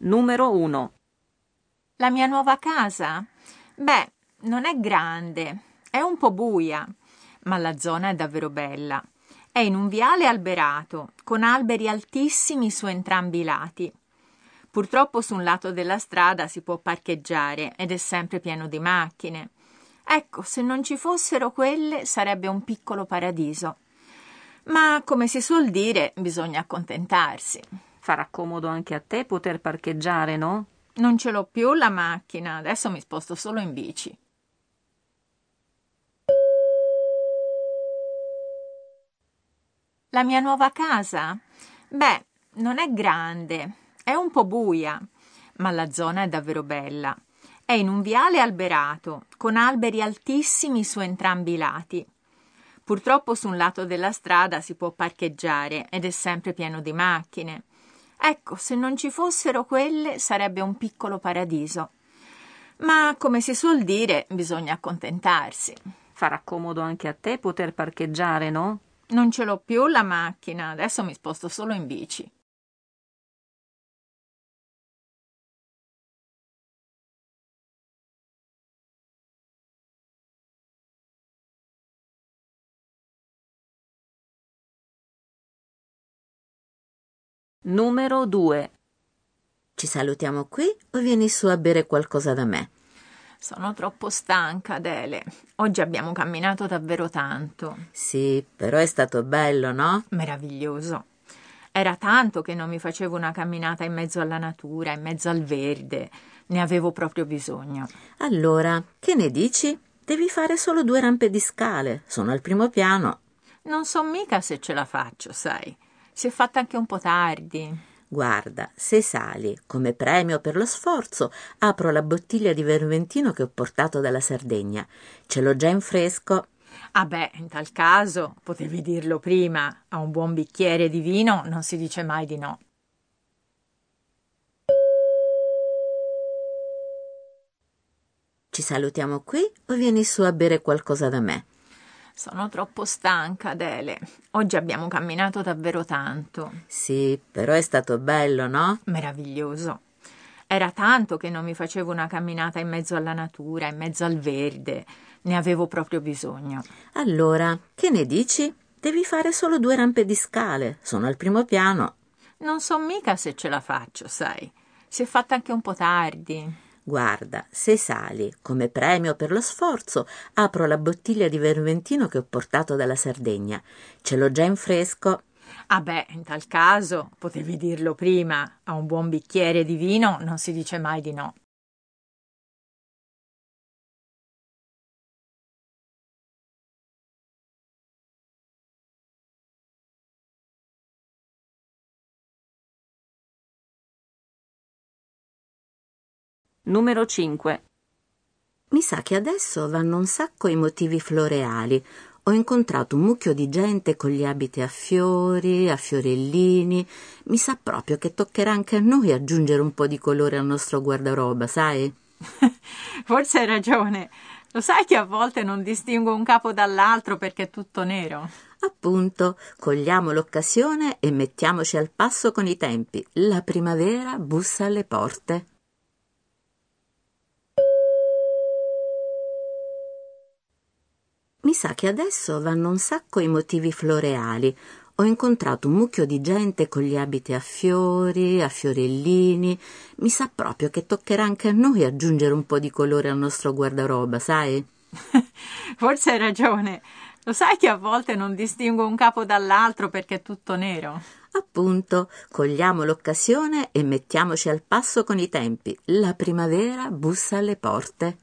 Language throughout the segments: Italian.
Numero 1. La mia nuova casa? Beh, non è grande, è un po' buia, ma la zona è davvero bella. È in un viale alberato, con alberi altissimi su entrambi i lati. Purtroppo su un lato della strada si può parcheggiare ed è sempre pieno di macchine. Ecco, se non ci fossero quelle sarebbe un piccolo paradiso. Ma come si suol dire, bisogna accontentarsi. Farà comodo anche a te poter parcheggiare, no? Non ce l'ho più la macchina, adesso mi sposto solo in bici. La mia nuova casa? Beh, non è grande, è un po' buia, ma la zona è davvero bella. È in un viale alberato, con alberi altissimi su entrambi i lati. Purtroppo su un lato della strada si può parcheggiare ed è sempre pieno di macchine. Ecco, se non ci fossero quelle sarebbe un piccolo paradiso. Ma come si suol dire, bisogna accontentarsi. Farà comodo anche a te poter parcheggiare, no? Non ce l'ho più la macchina, adesso mi sposto solo in bici. Numero 2. Ci salutiamo qui o vieni su a bere qualcosa da me? Sono troppo stanca, Adele. Oggi abbiamo camminato davvero tanto. Sì, però è stato bello, no? Meraviglioso. Era tanto che non mi facevo una camminata in mezzo alla natura, in mezzo al verde. Ne avevo proprio bisogno. Allora, che ne dici? Devi fare solo 2 rampe di scale, sono al primo piano. Non so mica se ce la faccio, sai. Si è fatta anche un po' tardi. Guarda, se sali, come premio per lo sforzo, apro la bottiglia di vermentino che ho portato dalla Sardegna. Ce l'ho già in fresco. Ah beh, in tal caso potevi dirlo prima. A un buon bicchiere di vino non si dice mai di no. Ci salutiamo qui o vieni su a bere qualcosa da me? Sono troppo stanca, Adele. Oggi abbiamo camminato davvero tanto. Sì, però è stato bello, no? Meraviglioso. Era tanto che non mi facevo una camminata in mezzo alla natura, in mezzo al verde. Ne avevo proprio bisogno. Allora, che ne dici? Devi fare solo 2 rampe di scale, sono al primo piano. Non so mica se ce la faccio, sai. Si è fatta anche un po' tardi. Guarda, se sali, come premio per lo sforzo, apro la bottiglia di vermentino che ho portato dalla Sardegna. Ce l'ho già in fresco. Ah beh, in tal caso potevi dirlo prima. A un buon bicchiere di vino non si dice mai di no. Numero 5. Mi sa che adesso vanno un sacco i motivi floreali. Ho incontrato un mucchio di gente con gli abiti a fiori, a fiorellini. Mi sa proprio che toccherà anche a noi aggiungere un po' di colore al nostro guardaroba, sai? Forse hai ragione. Lo sai che a volte non distingo un capo dall'altro perché è tutto nero? Appunto, cogliamo l'occasione e mettiamoci al passo con i tempi. La primavera bussa alle porte. Mi sa che adesso vanno un sacco i motivi floreali. Ho incontrato un mucchio di gente con gli abiti a fiori, a fiorellini. Mi sa proprio che toccherà anche a noi aggiungere un po' di colore al nostro guardaroba, sai? Forse hai ragione. Lo sai che a volte non distingo un capo dall'altro perché è tutto nero? Appunto, cogliamo l'occasione e mettiamoci al passo con i tempi. La primavera bussa alle porte.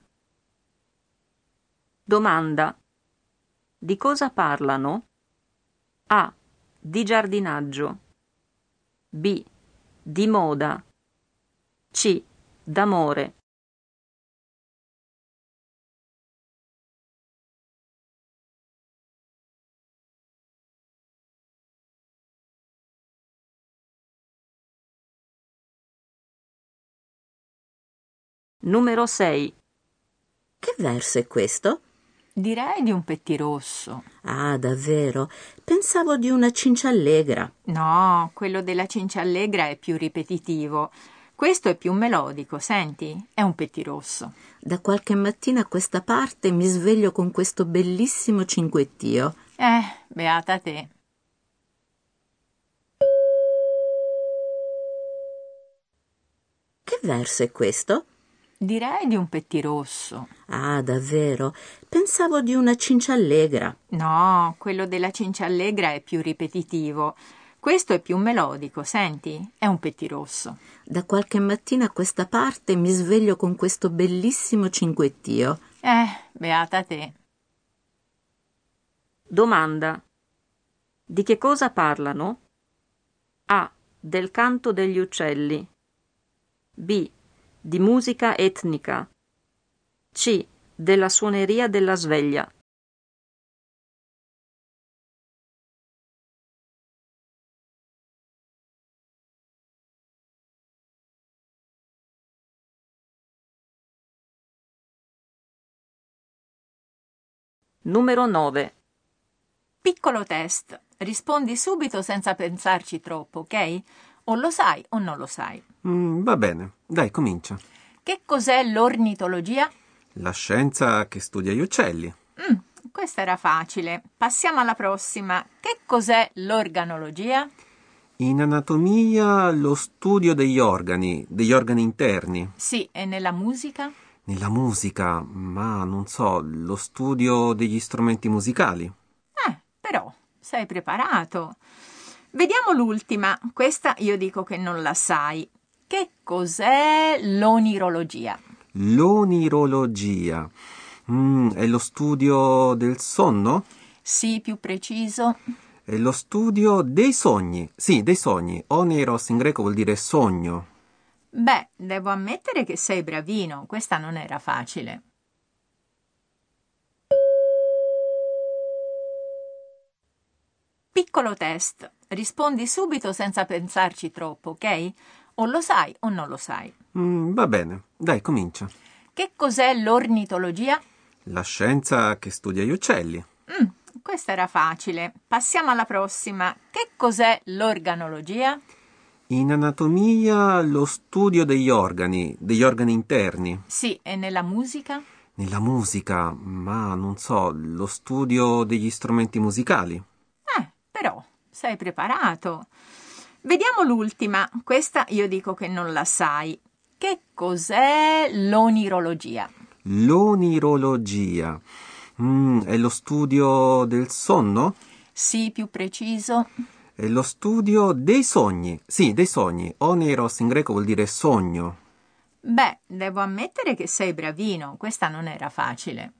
Domanda. Di cosa parlano? A. Di giardinaggio. B. Di moda. C. D'amore. Numero 6. Che verso è questo? Direi di un pettirosso. Ah, davvero? Pensavo di una cinciallegra. No, quello della cinciallegra è più ripetitivo. Questo è più melodico, senti? È un pettirosso. Da qualche mattina a questa parte mi sveglio con questo bellissimo cinguettio. Beata te. Che verso è questo? Direi di un pettirosso. Ah, davvero? Pensavo di una cinciallegra. No, quello della cinciallegra è più ripetitivo. Questo è più melodico, senti? È un pettirosso. Da qualche mattina a questa parte mi sveglio con questo bellissimo cinguettio. Beata te. Domanda. Di che cosa parlano? A. Del canto degli uccelli. B. Di musica etnica. C. Della suoneria della sveglia. Numero 9. Piccolo test. Rispondi subito senza pensarci troppo, ok? O lo sai o non lo sai. Va bene, dai, comincia. Che cos'è l'ornitologia? La scienza che studia gli uccelli. Questa era facile. Passiamo alla prossima. Che cos'è l'organologia? In anatomia lo studio degli organi interni. Sì, e nella musica? Nella musica, ma non so, lo studio degli strumenti musicali. Però sei preparato. Vediamo l'ultima. Questa io dico che non la sai. Che cos'è l'onirologia? L'onirologia. È lo studio del sonno? Sì, più preciso. È lo studio dei sogni. Sì, dei sogni. Oniros in greco vuol dire sogno. Beh, devo ammettere che sei bravino. Questa non era facile. Piccolo test. Rispondi subito senza pensarci troppo, ok? O lo sai o non lo sai. Va bene, dai, comincia. Che cos'è l'ornitologia? La scienza che studia gli uccelli. Questa era facile. Passiamo alla prossima. Che cos'è l'organologia? In anatomia lo studio degli organi interni. Sì, e nella musica? Nella musica, ma non so, lo studio degli strumenti musicali. Però sei preparato. Vediamo l'ultima. Questa io dico che non la sai. Che cos'è l'onirologia? L'onirologia. È lo studio del sonno? Sì, più preciso. È lo studio dei sogni. Sì, dei sogni. Oniros in greco vuol dire sogno. Beh, devo ammettere che sei bravino. Questa non era facile.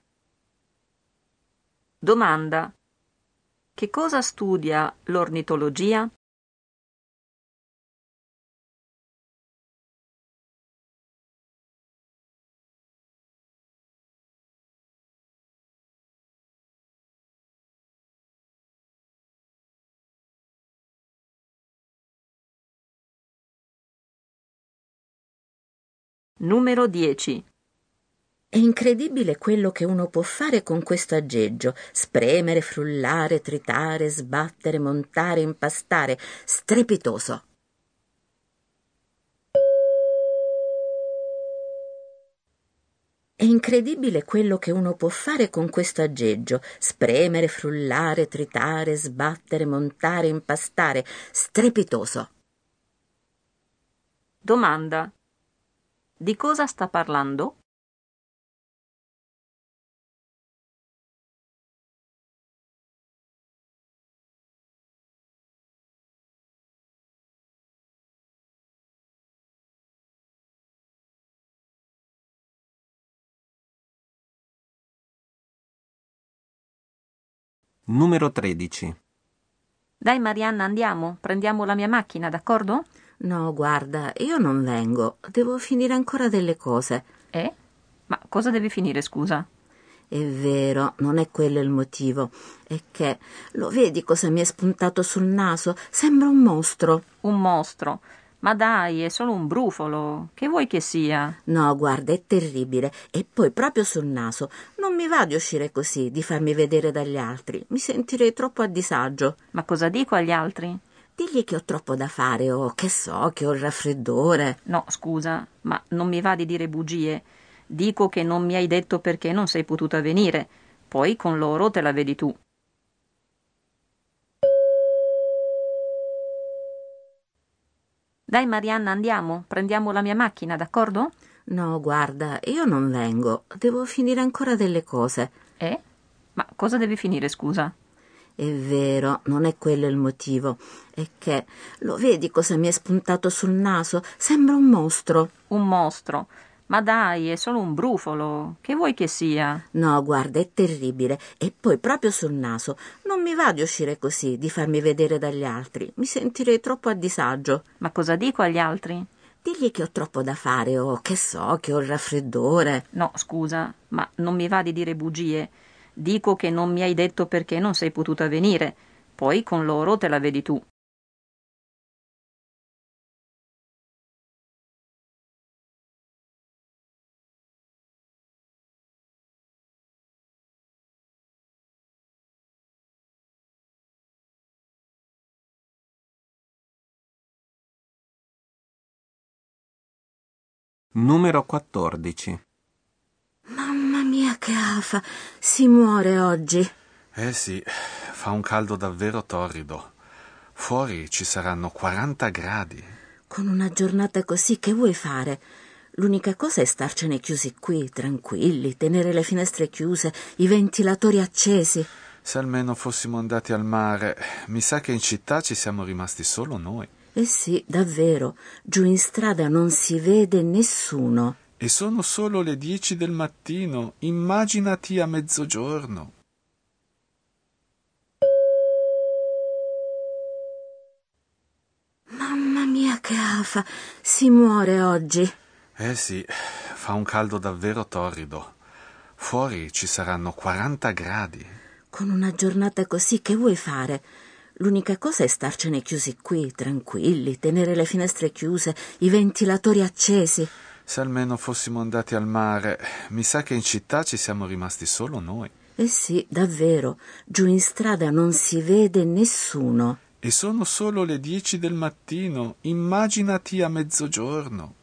Domanda. Che cosa studia l'ornitologia? Numero 10. È incredibile quello che uno può fare con questo aggeggio. Spremere, frullare, tritare, sbattere, montare, impastare. Strepitoso. È incredibile quello che uno può fare con questo aggeggio. Spremere, frullare, tritare, sbattere, montare, impastare. Strepitoso. Domanda. Di cosa sta parlando? Numero 13. Dai Marianna, andiamo, prendiamo la mia macchina, d'accordo? No, guarda, io non vengo. Devo finire ancora delle cose. Ma cosa deve finire, scusa? È vero, non è quello il motivo. È che, lo vedi cosa mi è spuntato sul naso? Sembra un mostro. Un mostro. Ma dai, è solo un brufolo. Che vuoi che sia? No, guarda, è terribile. E poi proprio sul naso. Non mi va di uscire così, di farmi vedere dagli altri. Mi sentirei troppo a disagio. Ma cosa dico agli altri? Digli che ho troppo da fare o che so, che ho il raffreddore. No, scusa, ma non mi va di dire bugie. Dico che non mi hai detto perché non sei potuta venire. Poi con loro te la vedi tu. Dai Marianna, andiamo. Prendiamo la mia macchina, d'accordo? No, guarda, io non vengo. Devo finire ancora delle cose. Ma cosa deve finire, scusa? È vero, non è quello il motivo. È che, lo vedi cosa mi è spuntato sul naso? Sembra un mostro. Un mostro. Ma dai, è solo un brufolo. Che vuoi che sia? No, guarda, è terribile. E poi proprio sul naso. Non mi va di uscire così, di farmi vedere dagli altri. Mi sentirei troppo a disagio. Ma cosa dico agli altri? Digli che ho troppo da fare o che so, che ho il raffreddore. No, scusa, ma non mi va di dire bugie. Dico che non mi hai detto perché non sei potuta venire. Poi con loro te la vedi tu. Numero 14. Mamma mia, che afa! Si muore oggi. Sì, fa un caldo davvero torrido. Fuori ci saranno 40 gradi. Con una giornata così, che vuoi fare? L'unica cosa è starcene chiusi qui, tranquilli, tenere le finestre chiuse, i ventilatori accesi. Se almeno fossimo andati al mare, mi sa che in città ci siamo rimasti solo noi. Eh sì, davvero, giù in strada non si vede nessuno. E sono solo le 10 del mattino, immaginati a mezzogiorno. Mamma mia, che afa! Si muore oggi. Sì, fa un caldo davvero torrido. Fuori ci saranno 40 gradi. Con una giornata così, che vuoi fare? L'unica cosa è starcene chiusi qui, tranquilli, tenere le finestre chiuse, i ventilatori accesi. Se almeno fossimo andati al mare, mi sa che in città ci siamo rimasti solo noi. Eh sì, davvero, giù in strada non si vede nessuno. E sono solo le 10 del mattino, immaginati a mezzogiorno.